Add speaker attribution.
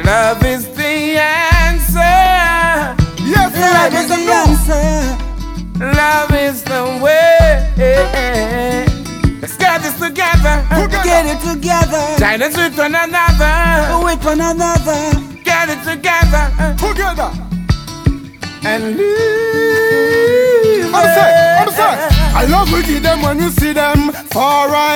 Speaker 1: Love is the answer.
Speaker 2: Yes,
Speaker 3: Love is the answer.
Speaker 1: Love is the way. Let's get this together.
Speaker 3: Get it together.
Speaker 1: Silence with one another.
Speaker 3: With one another.
Speaker 1: Get it together.
Speaker 2: together.
Speaker 1: And live.
Speaker 2: I'm saying, I love we give them when you see them. For